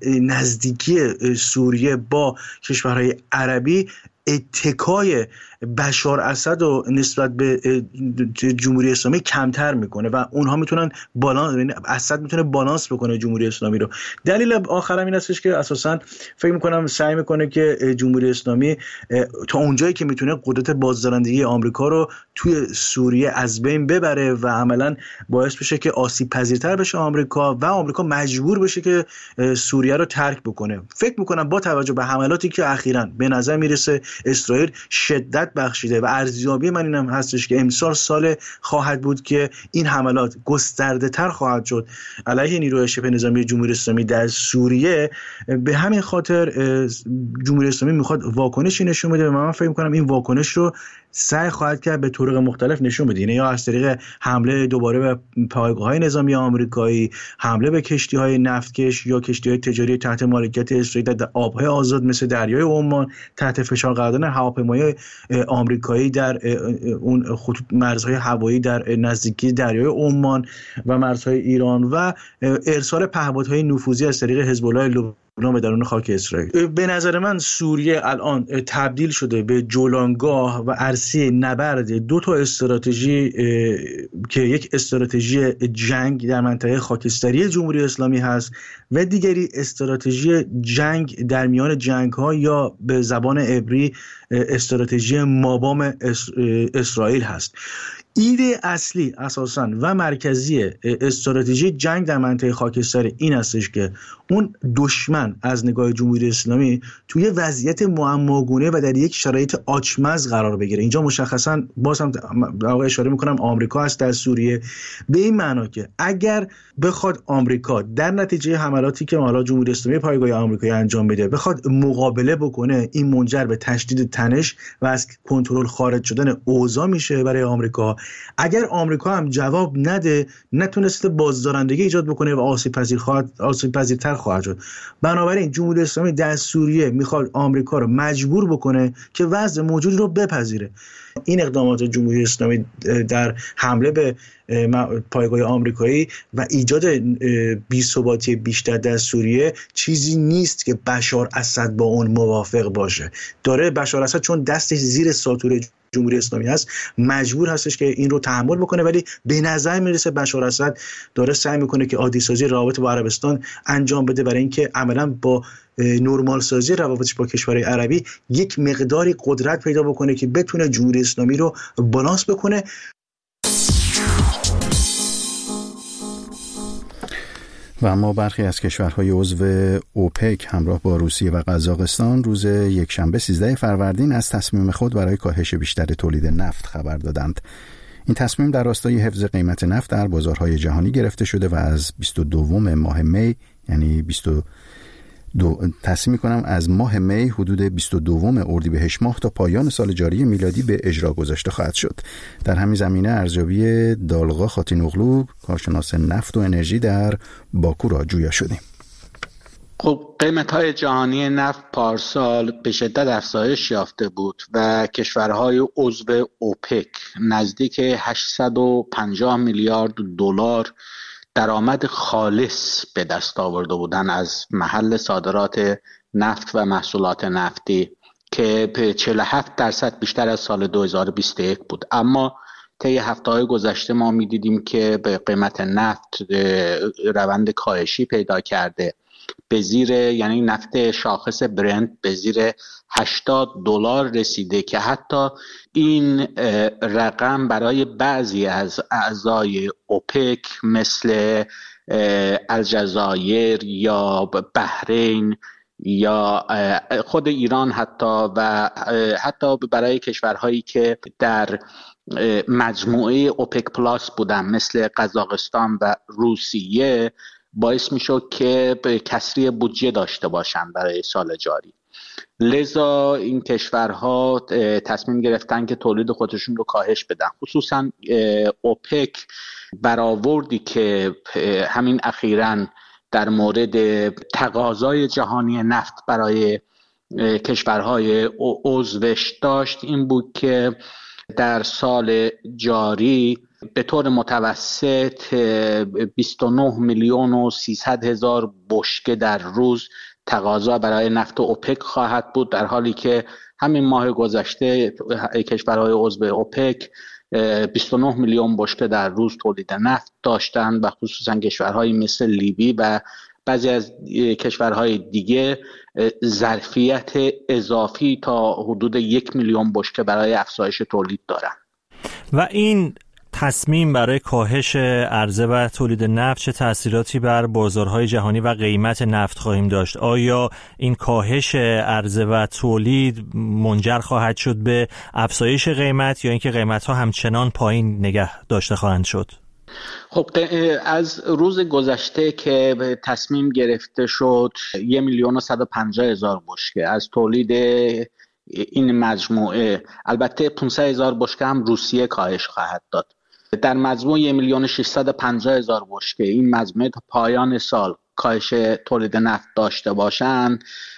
نزدیکی سوریه با کشورهای عربی اتکای بشار اسد و نسبت به جمهوری اسلامی کمتر میکنه و اونها میتونن اسد میتونه بالانس بکنه جمهوری اسلامی رو. دلیل آخرم این هستش که اساسا فکر میکنم سعی میکنه که جمهوری اسلامی تا اونجایی که میتونه قدرت بازدارندگی آمریکا رو توی سوریه از بین ببره و عملا باعث بشه که آسیب پذیرتر بشه آمریکا و آمریکا مجبور بشه که سوریه رو ترک بکنه. فکر میکنم با توجه به حملاتی که اخیراً به نظر میرسه اسرائیل شدت بخشیده و ارزیابی من اینم هستش که امسال سال خواهد بود که این حملات گسترده تر خواهد شد علیه نیروهای شبه نظامی جمهوری اسلامی در سوریه. به همین خاطر جمهوری اسلامی میخواد واکنشی نشون بده و من فکر می‌کنم این واکنش رو سعی خواهد کرد به طرق مختلف نشون بده، یا از طریق حمله دوباره به پایگاه‌های نظامی آمریکایی، حمله به کشتی‌های نفتکش یا کشتی‌های تجاری تحت مالکیت اسرائیل در آب‌های آزاد مثل دریای عمان تحت فشار قرار کردن هواپیمای آمریکایی در اون خطوط مرزهای هوایی در نزدیکی دریای عمان و مرزهای ایران و ارسال پهپادهای نفوذی از طریق حزب الله لبنان به درون خاک اسرائیل. به نظر من سوریه الان تبدیل شده به جولانگاه و عرصه نبرد دو تا استراتژی که یک استراتژی جنگ در منطقه خاکستری جمهوری اسلامی هست و دیگری استراتژی جنگ در میان جنگ‌ها یا به زبان عبری استراتژی مابام اسرائیل هست. ایده اصلی اساساً و مرکزی استراتژی جنگ در منطقه خاکستر این هستش که اون دشمن از نگاه جمهوری اسلامی توی وضعیت معماگونه و در یک شرایط آچمز قرار بگیره. اینجا مشخصاً باز هم اشاره میکنم آمریکا هست در سوریه، به این معنا که اگر بخواد آمریکا در نتیجه حملاتی که حالا جمهوری اسلامی پایگاه آمریکایی انجام بده بخواد مقابله بکنه، این منجر به تشدید تنش و از کنترل خارج شدن اوضاع میشه برای آمریکا. اگر آمریکا هم جواب نده نتونسته بازدارندگی ایجاد بکنه و آسیب پذیرتر خواهد شد. بنابراین جمهوری اسلامی در سوریه میخواد آمریکا رو مجبور بکنه که وضع موجود رو بپذیره. این اقدامات جمهوری اسلامی در حمله به پایگاه آمریکایی و ایجاد بی‌ثباتی بیشتر در سوریه چیزی نیست که بشار اسد با اون موافق باشه. داره بشار اسد چون دستش زیر ساطور جمهوری اسلامی هست مجبور هستش که این رو تحمل بکنه، ولی به نظر میرسه بشار اسد داره سعی میکنه که عادی سازی روابط با عربستان انجام بده برای اینکه عملاً با نرمال سازی روابطش با کشورهای عربی یک مقداری قدرت پیدا بکنه که بتونه جمهوری اسلامی رو بالانس بکنه. و اما برخی از کشورهای عضو اوپک همراه با روسیه و قزاقستان روز یکشنبه 13 فروردین از تصمیم خود برای کاهش بیشتر تولید نفت خبر دادند. این تصمیم در راستای حفظ قیمت نفت در بازارهای جهانی گرفته شده و از 22 ماه می یعنی تصمیم می‌کنم از ماه می حدود 22 اردیبهشت ماه تا پایان سال جاری میلادی به اجرا گذاشته خواهد شد. در همین زمینه ارزیابی دالغا خاتینوغلو کارشناس نفت و انرژی در باکو را جویا شدیم. خب قیمت‌های جهانی نفت پارسال به شدت افزایش یافته بود و کشورهای عضو اوپک نزدیک 850 میلیارد دلار درآمد خالص به دست آورده بودن از محل صادرات نفت و محصولات نفتی که 47% بیشتر از سال 2021 بود. اما طی هفته‌های گذشته ما می‌دیدیم که به قیمت نفت روند کاهشی پیدا کرده، به زیر یعنی نفت شاخص برنت به زیر $80 رسیده که حتی این رقم برای بعضی از اعضای اوپک مثل الجزایر یا بحرین یا خود ایران حتی برای کشورهایی که در مجموعه اوپک پلاس بودن مثل قزاقستان و روسیه باعث میشد که کسری بودجه داشته باشند برای سال جاری. لذا این کشورها تصمیم گرفتن که تولید خودشون رو کاهش بدن. خصوصا اوپک برآوردی که همین اخیراً در مورد تقاضای جهانی نفت برای کشورهای عضوش داشت این بود که در سال جاری به طور متوسط 29 میلیون و 300 هزار بشکه در روز تقاضا برای نفت اوپک خواهد بود، در حالی که همین ماه گذشته کشورهای عضو اوپک 29 میلیون بشکه در روز تولید نفت داشتند و خصوصا کشورهایی مثل لیبی و بعضی از کشورهای دیگه ظرفیت اضافی تا حدود 1 میلیون بشکه برای افزایش تولید دارند. و این تصمیم برای کاهش عرضه و تولید نفت چه تأثیراتی بر بازارهای جهانی و قیمت نفت خواهیم داشت؟ آیا این کاهش عرضه و تولید منجر خواهد شد به افزایش قیمت یا اینکه قیمت‌ها همچنان پایین نگه داشته خواهند شد؟ خب از روز گذشته که تصمیم گرفته شد 1,150,000 بشکه از تولید این مجموعه، البته 500,000 بشکه هم روسیه کاهش خواهد داد، در مجموع 1,650,000 بشکه این مجموعه تا پایان سال کاهش تولید نفت داشته باشند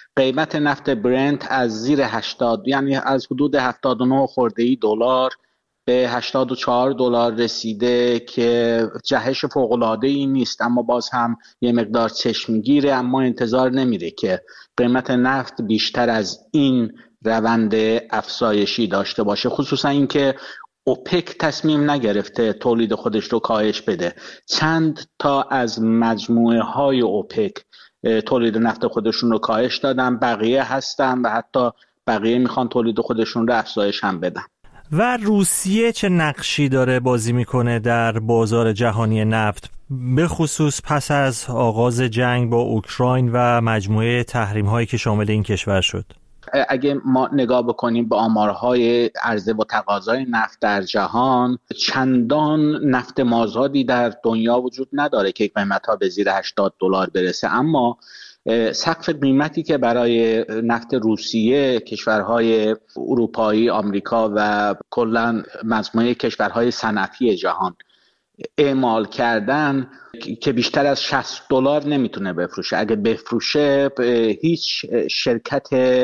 قیمت نفت برنت از زیر 80 یعنی از حدود 79 خرده‌ای دلار به 84 دلار رسیده که جهش فوق‌العاده‌ای نیست، اما باز هم یه مقدار چشمگیره. اما انتظار نمیره که قیمت نفت بیشتر از این روند افزایشی داشته باشه، خصوصا اینکه اوپک تصمیم نگرفته تولید خودش رو کاهش بده. چند تا از مجموعه های اوپک تولید نفت خودشون رو کاهش دادن، بقیه هستن و حتی بقیه میخوان تولید خودشون رو افزایش هم بدن. و روسیه چه نقشی داره بازی میکنه در بازار جهانی نفت، به خصوص پس از آغاز جنگ با اوکراین و مجموعه تحریم هایی که شامل این کشور شد؟ اگه ما نگاه بکنیم به آمارهای عرضه و تقاضای نفت در جهان، چندان نفت مازادی در دنیا وجود نداره که قیمت‌ها به زیر 80 دلار برسه. اما سقف قیمتی که برای نفت روسیه، کشورهای اروپایی، آمریکا و کلاً مجموعه کشورهای صنعتی جهان اعمال کردن که بیشتر از 60 دلار نمیتونه بفروشه. اگه بفروشه هیچ شرکت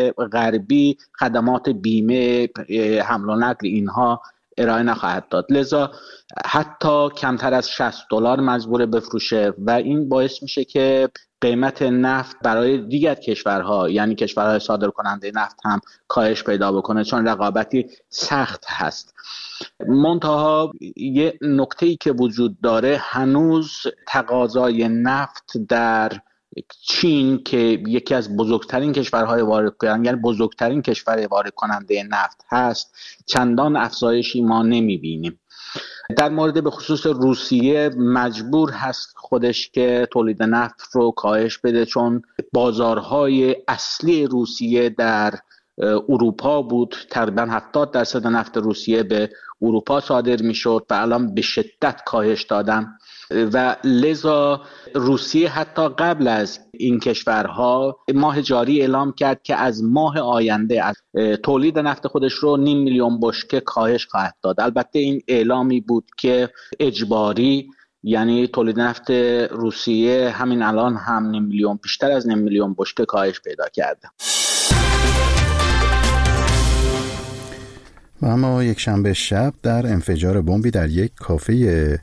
غربی خدمات بیمه، حمل و نقل اینها ارائه نخواهد داد، لذا حتی کمتر از 60 دلار مجبور بفروشه و این باعث میشه که قیمت نفت برای دیگر کشورها، یعنی کشورهای صادر کننده نفت هم کاهش پیدا بکنه، چون رقابتی سخت هست. منتها یه نکته‌ای که وجود داره، هنوز تقاضای نفت در چین که یکی از بزرگترین کشورهای وارد کننده، یعنی بزرگترین کشور وارد کننده نفت هست، چندان افزایشی ما نمیبینیم. در مورد به خصوص روسیه مجبور هست خودش که تولید نفت رو کاهش بده، چون بازارهای اصلی روسیه در اروپا بود. تقریبا 70% نفت روسیه به اروپا صادر میشد و الان به شدت کاهش دادن و لذا روسیه حتی قبل از این کشورها ماه جاری اعلام کرد که از ماه آینده از تولید نفت خودش رو 500,000 بشکه کاهش خواهد داد. البته این اعلامی بود که اجباری، یعنی تولید نفت روسیه همین الان هم 500,000 بیشتر از 500,000 بشکه کاهش پیدا کرده. و اما یک شنبه شب در انفجار بمبی در یک کافه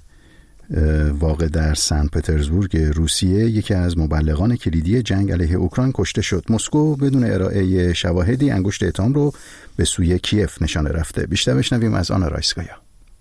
واقع در سن پترزبورگ روسیه، یکی از مبلغان کلیدی جنگ علیه اوکراین کشته شد. مسکو بدون ارائه شواهدی انگشت اتهام رو به سوی کیف نشانه رفته. بیشتر بشنویم از آنا رایسکایا.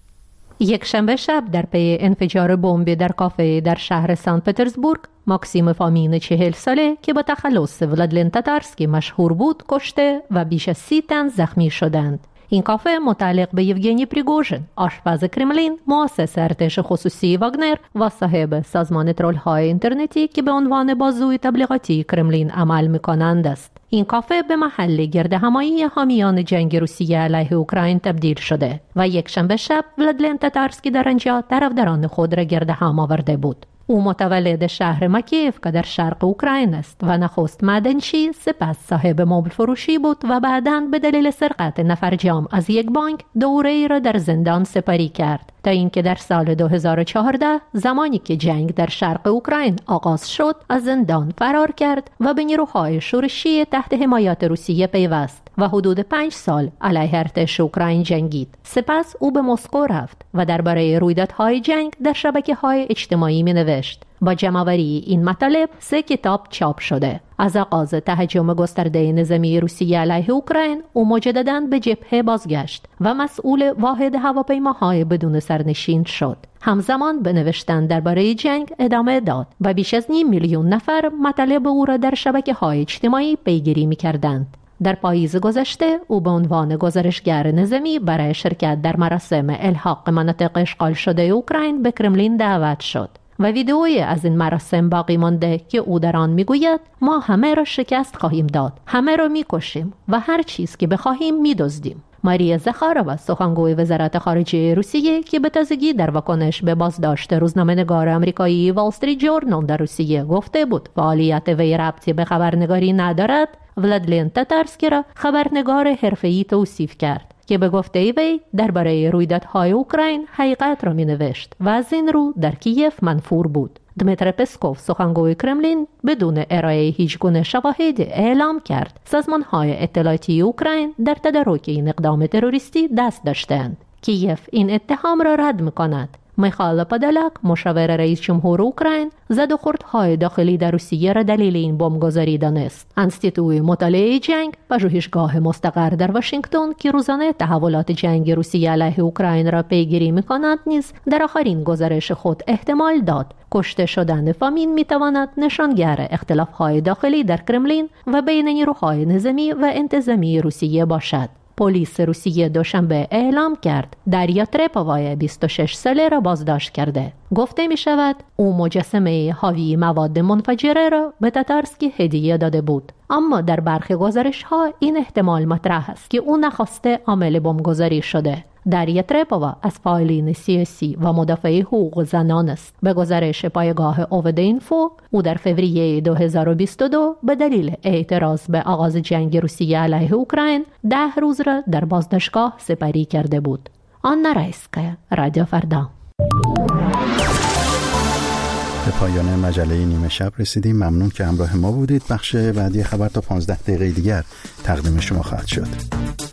یک شنبه شب در پی انفجار بمب در کافه در شهر سن پترزبورگ، ماکسیم فامین 40 ساله که با تخلص ولادیمیر تاتارسکی مشهور بود کشته و بیش از 30 تن زخمی شدند. این کافه متعلق به یوگنی پریگوژن، آشپز کرملین، مؤسس ارتش خصوصی واگنر و صاحب سازمان ترول‌های اینترنتی که به عنوان بازوی تبلیغاتی کرملین عمل می‌کنند است. این کافه به محل گردهمایی حامیان جنگ روسیه علیه اوکراین تبدیل شده و یک شنبه شب ولادیمیر تاتارسکی در آنجا طرفداران خود را گردهم آورده بود. او متولد شهر مکیف که در شرق اوکراین است و نخست معدنچی، سپس صاحب مبل فروشی بود و بعداً به دلیل سرقت نفرجام از یک بانک دوره‌ای را در زندان سپری کرد تا اینکه در سال 2014 زمانی که جنگ در شرق اوکراین آغاز شد از زندان فرار کرد و به نیروهای شورشی تحت حمایت روسیه پیوست و حدود 5 سال علیه ارتش اوکراین جنگید. سپس او به مسکو رفت و درباره رویدادهای جنگ در شبکه‌های اجتماعی می‌نوشت. با جمع‌آوری این مطالب 3 کتاب چاپ شده. از آغاز تهاجم گسترده نظامی روسیه علیه اوکراین، او مجدداً به جبهه بازگشت و مسئول واحد هواپیماهای بدون سرنشین شد. همزمان به نوشتن درباره جنگ ادامه داد و بیش از 500,000 نفر مطالب او را در شبکه‌های اجتماعی پیگیری می‌کردند. در پاییز گذشته او به عنوان گزارشگر نظامی برای شرکت در مراسم الحاق مناطق اشغال شده اوکراین به کرملین دعوت شد و ویدئویی از این مراسم باقی مانده که او در آن میگوید ما همه را شکست خواهیم داد، همه را میکشیم و هر چیز که بخواهیم میدزدیم. ماریا زخارova، سخنگوی وزارت خارجه روسیه که به تازگی در واکنش به بازداشت روزنامه‌نگار آمریکایی وال استریت ژورنال در روسیه گفته بود فعالیت وی ربطی به خبرنگاری ندارد، ولادیمیر تاتارسکی را خبرنگار حرفه‌ای توصیف کرد که به گفته وی درباره رویدادهای اوکراین حقیقت را می‌نوشت و از این رو در کیف منفور بود. دمیتری پسکوف سخنگوی کرملین بدون ارائه هیچ گونه شواهدی اعلام کرد سازمان‌های اطلاعاتی اوکراین در تدارک این اقدام تروریستی دست داشتند. کیف این اتهام را رد می‌کند. میخائیل پادالک مشاور رئیس جمهور اوکراین زدوخوردهای داخلی در روسیه را دلیل این بمبگذاری دانست. انستیتوی مطالعه جنگ پژوهشگاه مستقر در واشنگتن که روزانه تحولات جنگ روسیه علیه اوکراین را پیگیری می‌کند نیز در آخرین گزارش خود احتمال داد کشته شدن فامین میتواند نشانگر اختلاف‌های داخلی در کرملین و بین نیروهای نظامی و انتظامی روسیه باشد. پلیس روسیه دوشنبه اعلام کرد داریا ترپووای 26 ساله را بازداشت کرده. گفته می شود او مجسمه حاوی مواد منفجره را به تاتارسکی هدیه داده بود. اما در برخی گزارش‌ها این احتمال مطرح است که او نخواسته عامل بمبگذاری شده. داریا ترپووا از فعالین سیاسی و مدافع حقوق زنان است. به گزارش پایگاه اوودینفو او در فوریه 2022 به دلیل اعتراض به آغاز جنگ روسیه علیه اوکراین 10 روز را در بازداشتگاه سپری کرده بود. آنا رایسکایا، رادیو فردا. به پایان مجله نیمه شب رسیدیم. ممنون که همراه ما بودید. بخش بعدی خبر تا 15 دقیقه دیگر تقدیم شما خواهد شد.